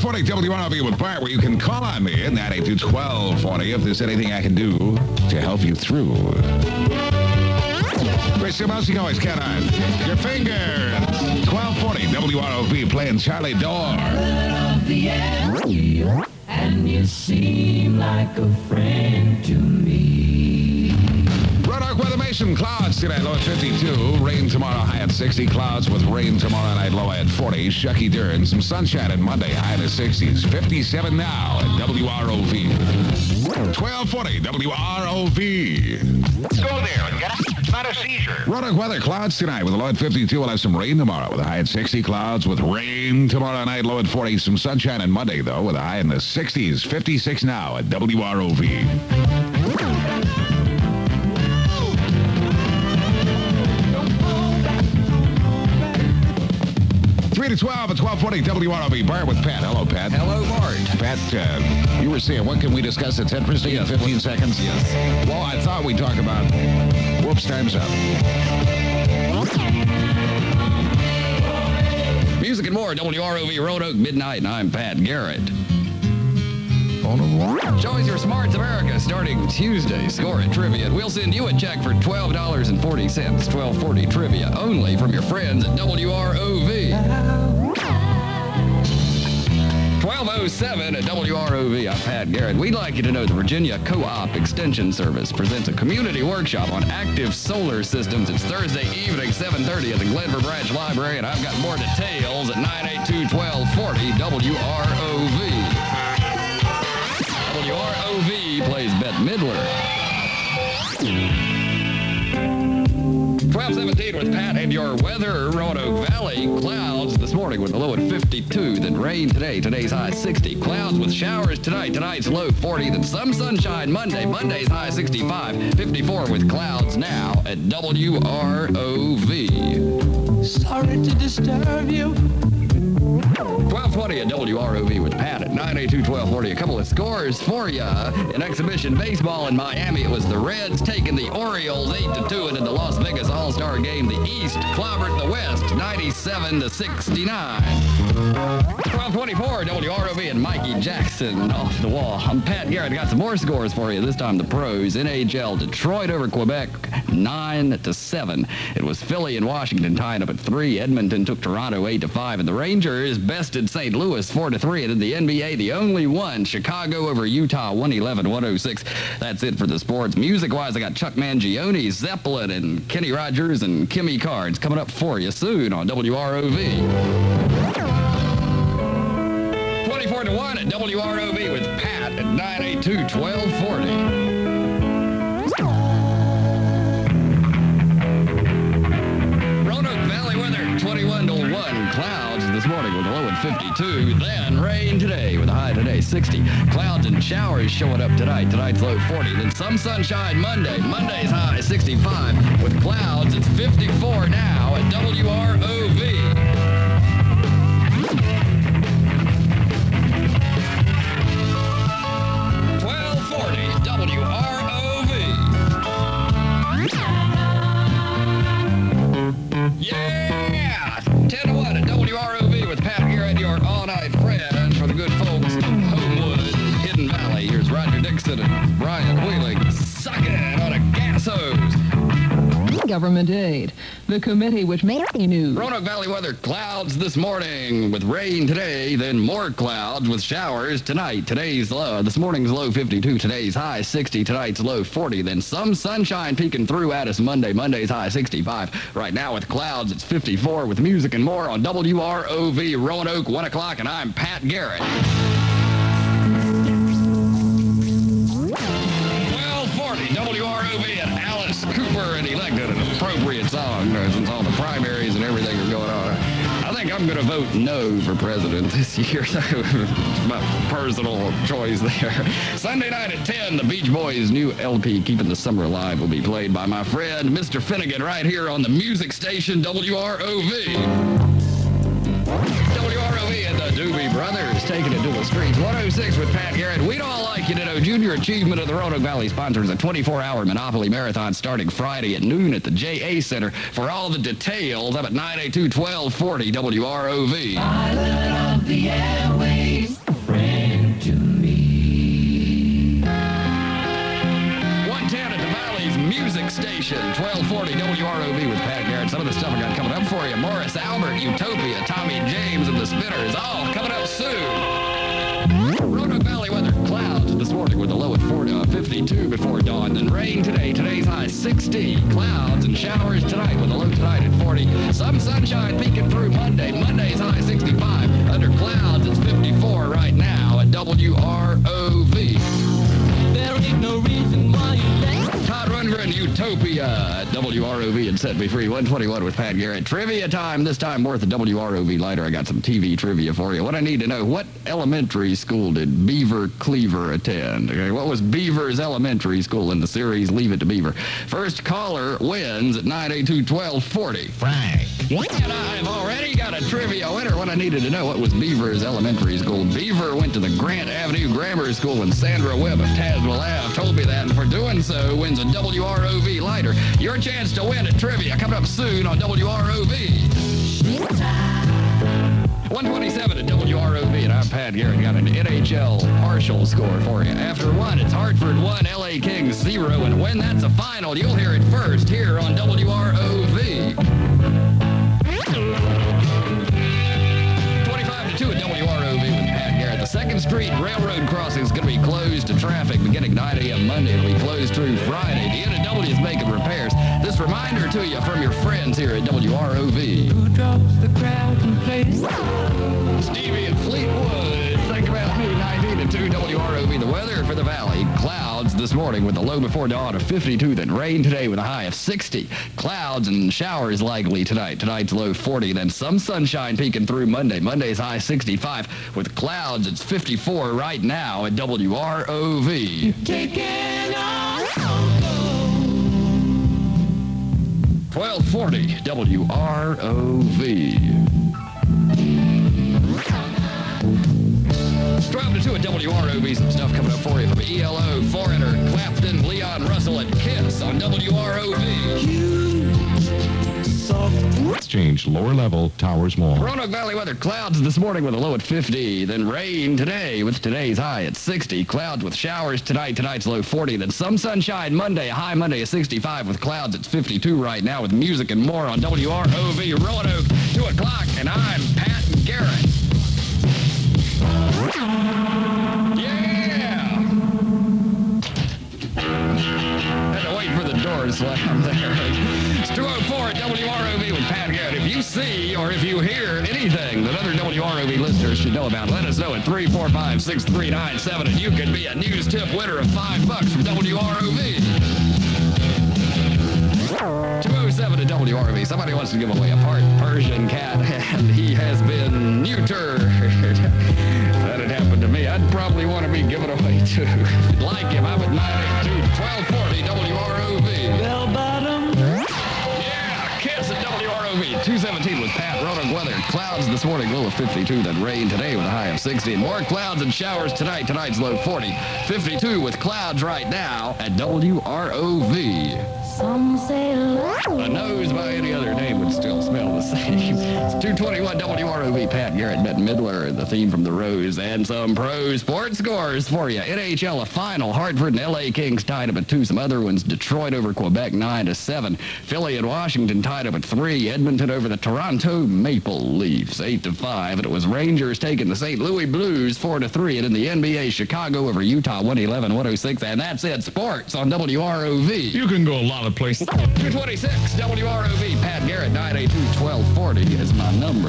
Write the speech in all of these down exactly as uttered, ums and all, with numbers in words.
forty W R O V with Bart, where you can call on me at nine eight two, twelve forty if there's anything I can do to help you through. Chris, what else you can always count on? Your fingers. twelve forty W R O V playing Charlie Door. And you seem like a friend to me. Roanoke Weathermation, clouds tonight, low at fifty-two. Rain tomorrow, high at sixty. Clouds with rain tomorrow night, low at forty. Shucky Dern, some sunshine on Monday, high in the sixties. fifty-seven now at W R O V. twelve forty W R O V. Go there and get out. It's not a seizure. Roanoke weather, clouds tonight with a low at fifty-two. We'll have some rain tomorrow with a high at sixty. Clouds with rain tomorrow night, low at forty. Some sunshine on Monday, though, with a high in the sixties. fifty-six now at W R O V. three to twelve at twelve forty W R O V. Bart with Pat. Hello, Pat. Hello, Bart. Pat, uh, you were saying, what can we discuss that's interesting Yes, in fifteen what- seconds? Yes. Well, I thought we'd talk about... Whoops, time's up. Music and more, W R O V Roanoke Midnight, and I'm Pat Garrett. Choice Your Smarts America starting Tuesday. Score it trivia. We'll send you a check for twelve dollars and forty cents. twelve forty trivia only from your friends at W R O V. twelve oh seven at W R O V. I'm Pat Garrett. We'd like you to know the Virginia Co-op Extension Service presents a community workshop on active solar systems. It's Thursday evening, seven thirty at the Glenver Branch Library, and I've got more details at nine eight two, twelve forty W R O V. W R O V plays Bette Midler. twelve seventeen with Pat and your weather. Roanoke Valley, clouds this morning with a low at fifty-two. Then rain today. Today's high sixty. Clouds with showers tonight. Tonight's low forty. Then some sunshine Monday. Monday's high sixty-five. fifty-four with clouds now at W R O V. Sorry to disturb you. twelve twenty at W R O V with Pat at nine eight two, twelve forty. A couple of scores for you. In exhibition baseball in Miami, it was the Reds taking the Orioles eight to two, and in the Las Vegas All-Star game, the East clobbered the West ninety-seven to sixty-nine. twelve twenty-four, W R O V and Mikey Jackson off the wall. I'm Pat Garrett. Got some more scores for you. This time the pros. N H L, Detroit over Quebec, nine to seven. It was Philly and Washington tying up at three. Edmonton took Toronto eight to five, and the Rangers bested Saint Louis four to three. And in the N B A, the only one, Chicago over Utah, one eleven, one oh six. That's it for the sports. Music-wise, I got Chuck Mangione, Zeppelin, and Kenny Rogers and Kimmy Cards coming up for you soon on W R O V. twenty-four to one at W R O V with Pat at nine eight two, twelve forty. Roanoke Valley weather, twenty-one to one. Clouds this morning with a low at fifty-two. Then rain today with a high today sixty. Clouds and showers showing up tonight. Tonight's low forty. Then some sunshine Monday. Monday's high sixty-five. With clouds, it's fifty-four now at W R O V. twelve forty W R O V. Yeah! ten to one at W R O V with Pat Garrett, your all-night friend for the good folks of Homewood, Hidden Valley. Here's Roger Dixon and Brian Wheeling sucking on a gas hose. Government aid. The committee which made the news. Roanoke Valley weather, clouds this morning with rain today, then more clouds with showers tonight. Today's low, this morning's low fifty-two, today's high sixty, tonight's low forty, then some sunshine peeking through at us Monday. Monday's high sixty-five. Right now with clouds, it's fifty-four with music and more on W R O V Roanoke, one o'clock, and I'm Pat Garrett. twelve forty W R O V and Alice Cooper and elected an appropriate song uh, since all the primaries and everything are going on. I think I'm going to vote no for president this year. My personal choice there. Sunday night at ten, the Beach Boys' new L P, Keeping the Summer Alive, will be played by my friend, Mister Finnegan, right here on the music station W R O V. W R O V and the Doobie Brothers taking it to the streets. one oh six with Pat Garrett. We'd all like you to know Junior Achievement of the Roanoke Valley sponsors a twenty-four hour Monopoly Marathon starting Friday at noon at the J A Center. For all the details, up at nine eight two, twelve forty W R O V. Island of the airways. Music Station, twelve forty W R O V with Pat Garrett. Some of the stuff I got coming up for you. Morris Albert, Utopia, Tommy James, and the Spinners, all coming up soon. Roanoke Valley weather, clouds this morning with a low at forty, uh, fifty-two before dawn. Then rain today. Today's high sixty. Clouds and showers tonight with a low tonight at forty. Some sunshine peeking through Monday. Monday's high sixty-five. Under clouds, it's fifty-four right now at W R O V. There ain't no reason why you Todd Rundgren, Utopia at W R O V and Set Me Free. one twenty-one with Pat Garrett. Trivia time, this time worth a W R O V lighter. I got some T V trivia for you. What I need to know, what elementary school did Beaver Cleaver attend? Okay, what was Beaver's elementary school in the series Leave It to Beaver? First caller wins at nine eight two, one two four zero. Frank. And I've already got a trivia winner. What I needed to know, what was Beaver's elementary school? Beaver went to the Grant Avenue Grammar School, and Sandra Webb of Tazewell Ave told me that, and for doing so, wins a W R O V lighter. Your chance to win at trivia coming up soon on W R O V. one twenty-seven at W R O V, and I'm Pat Garrett. Got an N H L partial score for you. After one, it's Hartford one, L A Kings zero, and when that's a final, you'll hear it first here on W R O V. twenty-five to two at W R O V with Pat Garrett. The second Street Railroad crossing is going to be closed to traffic beginning nine a.m. Monday. It'll be closed through Friday. The N and W is making repairs. This reminder to you from your friends here at W R O V. who drops the crowd and plays. Stevie and Fleetwood. Think about me, nineteen to two W R O V. The weather for the valley. Clouds this morning with a low before dawn of fifty-two. Then rain today with a high of sixty. Clouds and showers likely tonight. Tonight's low forty. Then some sunshine peeking through Monday. Monday's high sixty-five. With clouds, it's fifty-four right now at W R O V. Taking off. twelve forty W R O V. twelve to two at W R O V. Some stuff coming up for you from E L O, Foreigner, Clapton, Leon Russell, and Kiss on W R O V. Exchange, lower level, Towers Mall. Roanoke Valley weather, clouds this morning with a low at fifty. Then rain today with today's high at sixty. Clouds with showers tonight. Tonight's low forty. Then some sunshine Monday. High Monday is sixty-five with clouds. It's fifty-two right now with music and more on W R O V. Roanoke, two o'clock, and I'm Pat Garrett. Yeah! Had to wait for the door to slam there. It's two oh four at W R O V with Pat Garrett. If you see or if you hear anything that other W R O V listeners should know about, let us know at three four five, six three nine seven, and you could be a news tip winner of five bucks from W R O V. two oh seven at W R O V. Somebody wants to give away a part Persian cat, and he has been neutered. That had happened to me. I'd probably want to be given away too. If you'd like him, I'm at nine eight two, one two four zero W R O V. Bell bottom. Yeah, Kiss at W R O V. two seventeen with Pat. Roanoke weather. Clouds this morning, low of fifty-two. Then rain today with a high of sixty. And more clouds and showers tonight. Tonight's low forty. fifty-two with clouds right now at W R O V. Some say A nose by any other name would still smell the same. It's two twenty-one W R O V. Pat Garrett, Bette Midler, the theme from The Rose, and some pro sports scores for you. N H L, a final. Hartford and L A Kings tied up at two. Some other ones. Detroit over Quebec, nine to seven. Philly and Washington tied up at three. Edmonton over the Toronto Maple Leafs, eight to five. And it was Rangers taking the Saint Louis Blues, four to three. And in the N B A, Chicago over Utah, one eleven, one oh six. And that's it. Sports on W R O V. You can go a lot of places. two twenty-six W R O V. Pat Garrett, nine eight two, one two four zero is my number.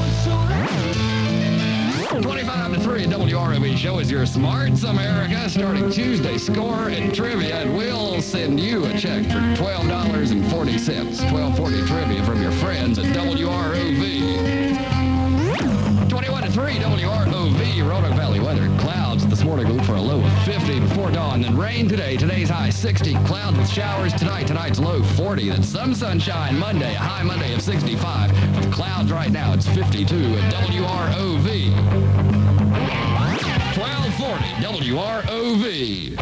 twenty-five to three W R O V show is your Smarts America starting Tuesday score and trivia, and we'll send you a check for twelve dollars and forty cents. twelve forty trivia from your friends at W R O V. twenty-one to three W R O V. Roanoke Valley weather. Clouds this morning, look for a low of fifty before dawn. Then rain today. Today's high sixty. Clouds with showers tonight. Tonight's low forty. Then some sunshine Monday. A high Monday of sixty-five. With clouds right now, it's fifty-two at W R O V. twelve forty W R O V.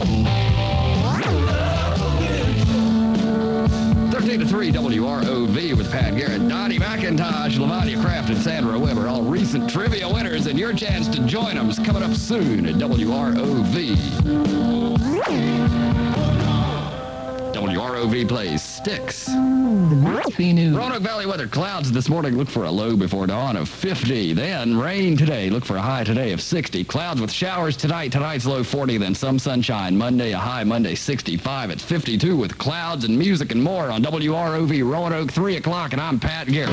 thirteen to three W R O V with Pat Garrett, Donnie McIntosh, Lavanya Kraft, and Sandra Weber, all recent trivia winners, and your chance to join them is coming up soon at W R O V. W R O V plays Styx. Murphy News. Roanoke Valley weather. Clouds this morning. Look for a low before dawn of fifty. Then rain today. Look for a high today of sixty. Clouds with showers tonight. Tonight's low forty. Then some sunshine. Monday a high. Monday sixty-five at fifty-two with clouds and music and more on W R O V Roanoke three o'clock. And I'm Pat Garrett.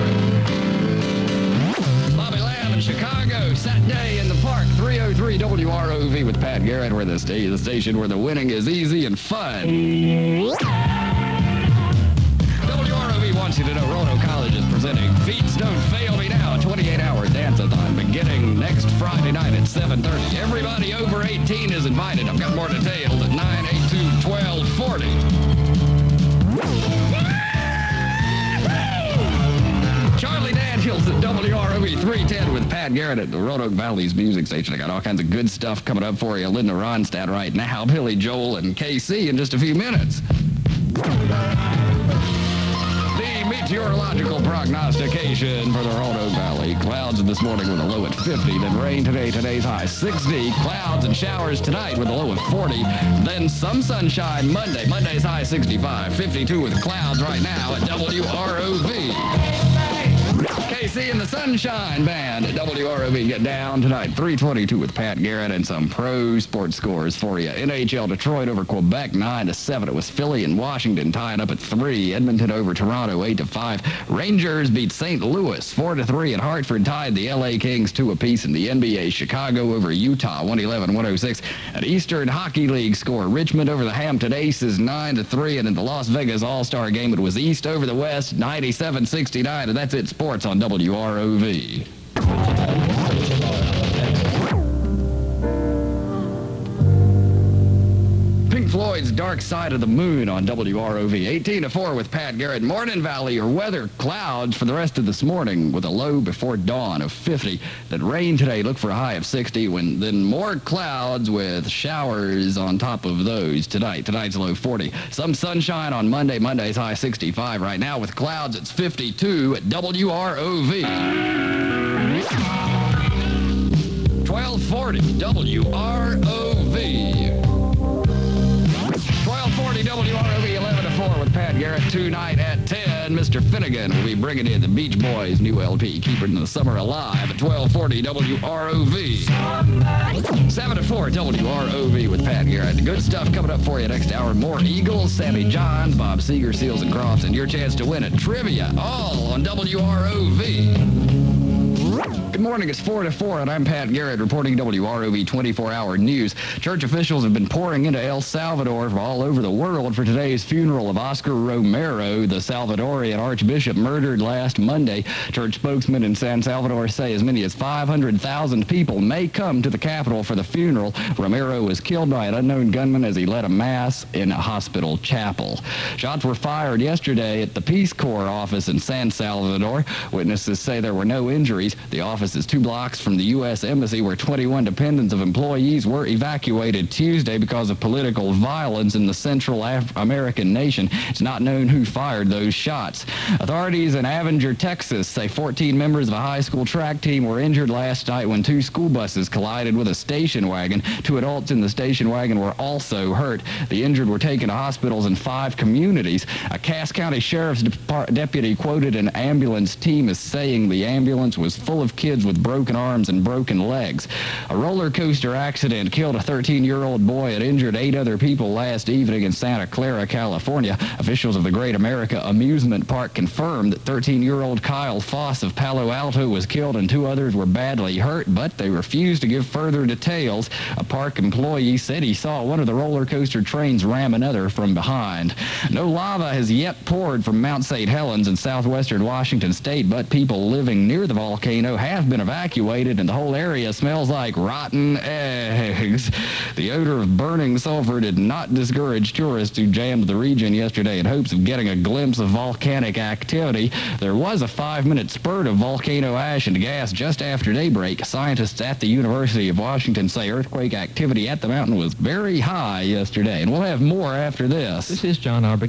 Bobby Lamb in Chicago. Saturday in the park. three oh three W R O V with Pat Garrett. Where the, sta- the station where the winning is easy and fun. W R O V wants you to know Roanoke College is presenting Feats Don't Fail Me Now, a twenty-eight hour dance-a-thon beginning next Friday night at seven thirty. Everybody over eighteen is invited. I've got more details at nine eight two, one two four oh. Charlie Daniels at W R O V three ten with Pat Garrett at the Roanoke Valley's music station. I got all kinds of good stuff coming up for you. Linda Ronstadt right now, Billy Joel and K C in just a few minutes. Meteorological prognostication for the Roanoke Valley. Clouds this morning with a low at fifty. Then rain today. Today's high sixty. Clouds and showers tonight with a low at forty. Then some sunshine Monday. Monday's high sixty-five. fifty-two with clouds right now at W R O V. K C and the Sunshine Band at W R O V get down tonight. three twenty-two with Pat Garrett and some pro sports scores for you. N H L Detroit over Quebec nine to seven. It was Philly and Washington tying up at three. Edmonton over Toronto eight to five. Rangers beat Saint Louis four to three, and Hartford tied the L A Kings two apiece. In the N B A, Chicago over Utah one eleven one oh six. At Eastern Hockey League score, Richmond over the Hampton Aces nine to three, and in the Las Vegas All-Star game it was East over the West ninety-seven sixty-nine. And that's it, sports on W R O V. Pink Floyd's Dark Side of the Moon on W R O V. eighteen to four with Pat Garrett. Morning Valley, your weather, clouds for the rest of this morning with a low before dawn of fifty. Then rain today, look for a high of sixty. When then more clouds with showers on top of those tonight. Tonight's low forty. Some sunshine on Monday. Monday's high sixty-five. Right now with clouds, it's fifty-two at W R O V. twelve forty W R O V. twelve forty W R O V, eleven to four with Pat Garrett. Tonight at ten, Mister Finnegan will be bringing in the Beach Boys' new L P, Keeping the Summer Alive, at twelve forty W R O V. seven to four W R O V with Pat Garrett. Good stuff coming up for you next hour. More Eagles, Sammy Johns, Bob Seger, Seals and Crofts, and your chance to win at Trivia, all on W R O V. Good morning, it's four to four, and I'm Pat Garrett reporting W R O V twenty-four hour news. Church officials have been pouring into El Salvador from all over the world for today's funeral of Oscar Romero, the Salvadorian archbishop murdered last Monday. Church spokesmen in San Salvador say as many as five hundred thousand people may come to the capital for the funeral. Romero was killed by an unknown gunman as he led a mass in a hospital chapel. Shots were fired yesterday at the Peace Corps office in San Salvador. Witnesses say there were no injuries. The office is two blocks from the U S Embassy, where twenty-one dependents of employees were evacuated Tuesday because of political violence in the Central Af- American nation. It's not known who fired those shots. Authorities in Avenger, Texas say fourteen members of a high school track team were injured last night when two school buses collided with a station wagon. Two adults in the station wagon were also hurt. The injured were taken to hospitals in five communities. A Cass County Sheriff's Dep- deputy quoted an ambulance team as saying the ambulance was full of kids with broken arms and broken legs. A roller coaster accident killed a thirteen-year-old boy and injured eight other people last evening in Santa Clara, California. Officials of the Great America Amusement Park confirmed that thirteen-year-old Kyle Foss of Palo Alto was killed and two others were badly hurt, but they refused to give further details. A park employee said he saw one of the roller coaster trains ram another from behind. No lava has yet poured from Mount Saint Helens in southwestern Washington state, but people living near the volcano have been evacuated, and the whole area smells like rotten eggs. The odor of burning sulfur did not discourage tourists who jammed the region yesterday in hopes of getting a glimpse of volcanic activity. There was a five-minute spurt of volcano ash and gas just after daybreak. Scientists at the University of Washington say earthquake activity at the mountain was very high yesterday, and we'll have more after this. This is John Arbogast.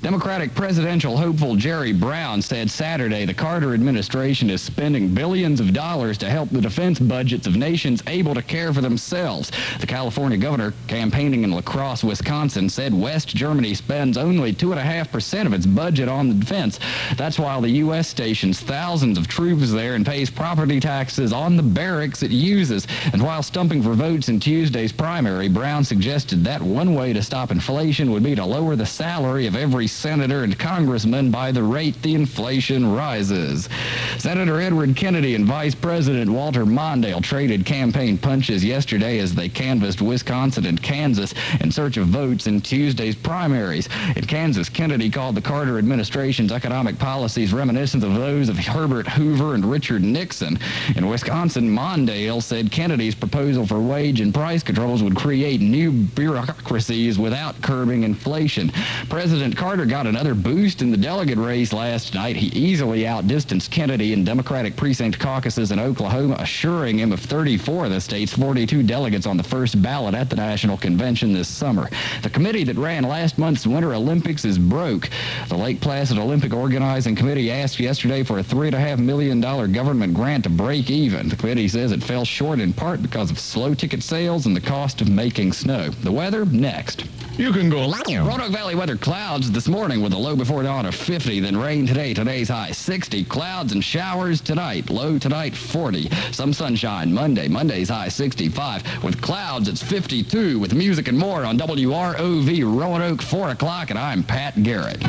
Democratic presidential hopeful Jerry Brown said Saturday the Carter administration is spending billions of dollars to help the defense budgets of nations able to care for themselves. The California governor, campaigning in La Crosse, Wisconsin, said West Germany spends only two point five percent of its budget on the defense. That's while the U S stations thousands of troops there and pays property taxes on the barracks it uses. And while stumping for votes in Tuesday's primary, Brown suggested that one way to stop inflation would be to lower the salary of every senator and congressman by the rate the inflation rises. Senator Edward Kennedy and Vice President Walter Mondale traded campaign punches yesterday as they canvassed Wisconsin and Kansas in search of votes in Tuesday's primaries. In Kansas, Kennedy called the Carter administration's economic policies reminiscent of those of Herbert Hoover and Richard Nixon. In Wisconsin, Mondale said Kennedy's proposal for wage and price controls would create new bureaucracies without curbing inflation. President Carter got another boost in the delegate race last night. He easily outdistanced Kennedy in Democratic precinct caucuses in Oklahoma, assuring him of thirty-four of the state's forty-two delegates on the first ballot at the national convention this summer. The committee that ran last month's Winter Olympics is broke. The Lake Placid Olympic Organizing Committee asked yesterday for a three point five million dollars government grant to break even. The committee says it fell short in part because of slow ticket sales and the cost of making snow. The weather, next. You can go. Roanoke Valley weather: clouds this morning with a low before dawn of fifty, then rain today. Today's high sixty. Clouds and showers tonight. Low tonight forty. Some sunshine Monday. Monday's high sixty-five. With clouds, it's fifty-two. With music and more on W R O V Roanoke, four o'clock, and I'm Pat Garrett.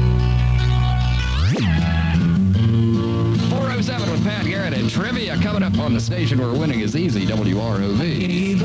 four oh seven with Pat Garrett and trivia coming up on the station where winning is easy, W R O V.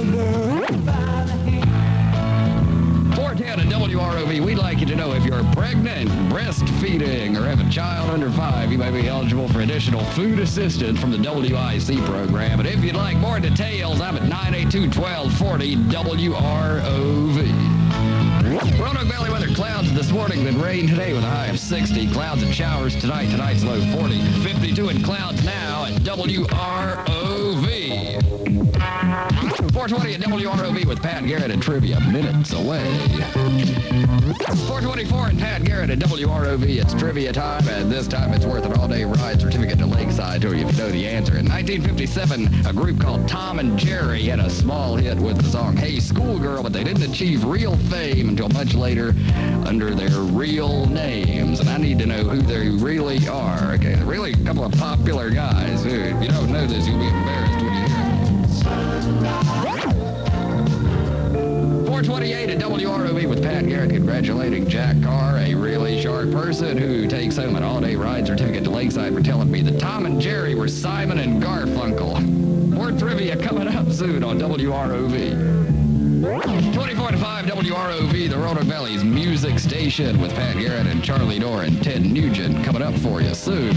four ten at W R O V, we'd like you to know if you're pregnant, breastfeeding, or have a child under five, you may be eligible for additional food assistance from the W I C program. And if you'd like more details, I'm at nine eight two, one two four zero W R O V. Roanoke Valley weather: clouds this morning, then rain today with a high of sixty. Clouds and showers tonight. Tonight's low forty. fifty-two in clouds now at W R O V. four twenty at W R O V with Pat Garrett and trivia minutes away. four twenty-four and Pat Garrett at W R O V. It's trivia time, and this time it's worth an all-day ride certificate to Lakeside to you if you know the answer. In nineteen fifty-seven, a group called Tom and Jerry had a small hit with the song Hey Schoolgirl, but they didn't achieve real fame until much later under their real names. And I need to know who they really are. Okay, they're really a couple of popular guys. If you don't know this, you'll be embarrassed when you hear it. four twenty-eight at W R O V with Pat Garrett congratulating Jack Carr, a really sharp person who takes home an all-day ride certificate to Lakeside, for telling me that Tom and Jerry were Simon and Garfunkel. More trivia coming up soon on W R O V. twenty-four to five W R O V, the Roanoke Valley's music station, with Pat Garrett and Charlie Dorr and Ted Nugent coming up for you soon.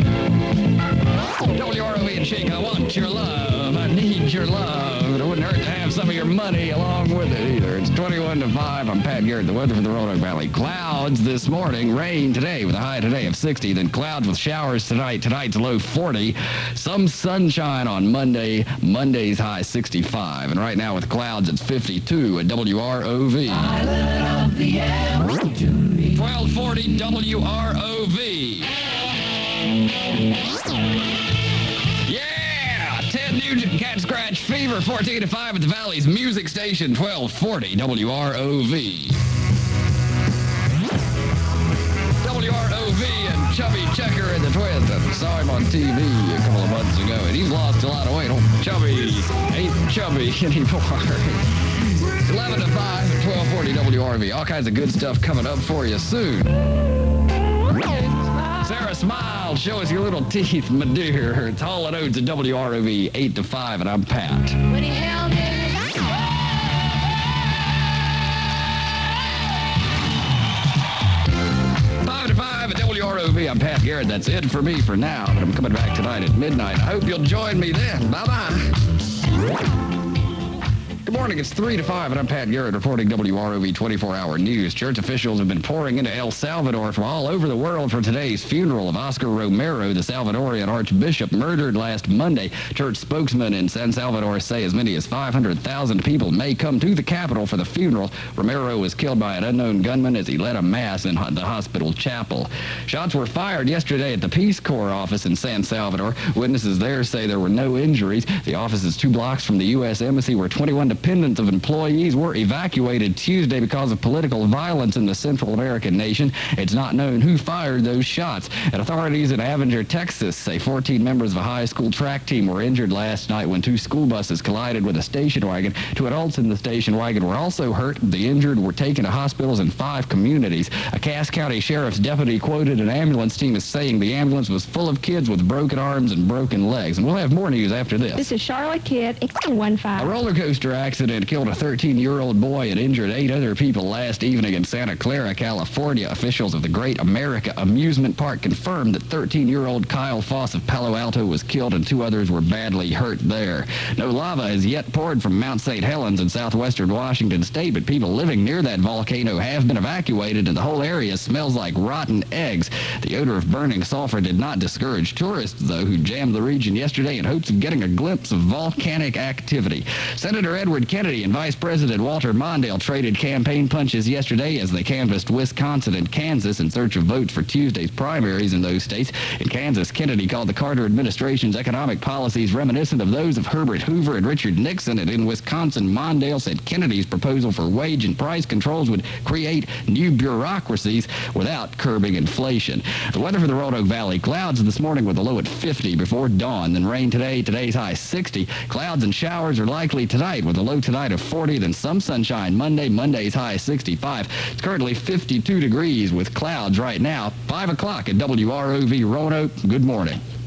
W R O V and Shake, I want your love, I need your love. It wouldn't hurt to have some of your money along with it either. It's twenty-one to five. I'm Pat Garrett. The weather for the Roanoke Valley: clouds this morning, rain today with a high today of sixty, then clouds with showers tonight. Tonight's low forty. Some sunshine on Monday. Monday's high sixty-five. And right now with clouds, it's fifty-two at W R O V. twelve forty W R O V. Yeah! Ted Nugent, Cat Scratch Fever, fourteen to five at the Valley's music station, twelve forty W R O V. W R O V and Chubby Checker and the Twins. I saw him on T V a couple of months ago, and he's lost a lot of weight. Oh, Chubby ain't chubby anymore. eleven to five at twelve forty W R V. All kinds of good stuff coming up for you soon. Sarah Smile, show us your little teeth, my dear. It's Hall and Oates at W R O V, eight to five, and I'm Pat. When he held me in his five to five at W R O V, I'm Pat Garrett. That's it for me for now, but I'm coming back tonight at midnight. I hope you'll join me then. Bye-bye. Good morning. It's three to five, and I'm Pat Garrett reporting W R O V twenty-four hour news. Church officials have been pouring into El Salvador from all over the world for today's funeral of Oscar Romero, the Salvadorian archbishop murdered last Monday. Church spokesmen in San Salvador say as many as five hundred thousand people may come to the capital for the funeral. Romero was killed by an unknown gunman as he led a mass in the hospital chapel. Shots were fired yesterday at the Peace Corps office in San Salvador. Witnesses there say there were no injuries. The office is two blocks from the U S Embassy, where twenty-one dependents of employees were evacuated Tuesday because of political violence in the Central American nation. It's not known who fired those shots. And authorities in Avenger, Texas say fourteen members of a high school track team were injured last night when two school buses collided with a station wagon. Two adults in the station wagon were also hurt. The injured were taken to hospitals in five communities. A Cass County Sheriff's deputy quoted an ambulance team as saying the ambulance was full of kids with broken arms and broken legs. And we'll have more news after this. This is Charlotte Kidd, one five. A roller coaster accident killed a thirteen-year-old boy and injured eight other people last evening in Santa Clara, California. Officials of the Great America Amusement Park confirmed that thirteen-year-old Kyle Foss of Palo Alto was killed and two others were badly hurt there. No lava has yet poured from Mount Saint Helens in southwestern Washington state, but people living near that volcano have been evacuated and the whole area smells like rotten eggs. The odor of burning sulfur did not discourage tourists, though, who jammed the region yesterday in hopes of getting a glimpse of volcanic activity. Senator Edward Kennedy and Vice President Walter Mondale traded campaign punches yesterday as they canvassed Wisconsin and Kansas in search of votes for Tuesday's primaries in those states. In Kansas, Kennedy called the Carter administration's economic policies reminiscent of those of Herbert Hoover and Richard Nixon, and in Wisconsin, Mondale said Kennedy's proposal for wage and price controls would create new bureaucracies without curbing inflation. The weather for the Roanoke Valley: clouds this morning with a low at fifty before dawn, then rain today. Today's high sixty. Clouds and showers are likely tonight with a low tonight of forty, then some sunshine Monday. Monday's high sixty-five. It's currently fifty-two degrees with clouds right now. five o'clock at W R O V Roanoke. Good morning.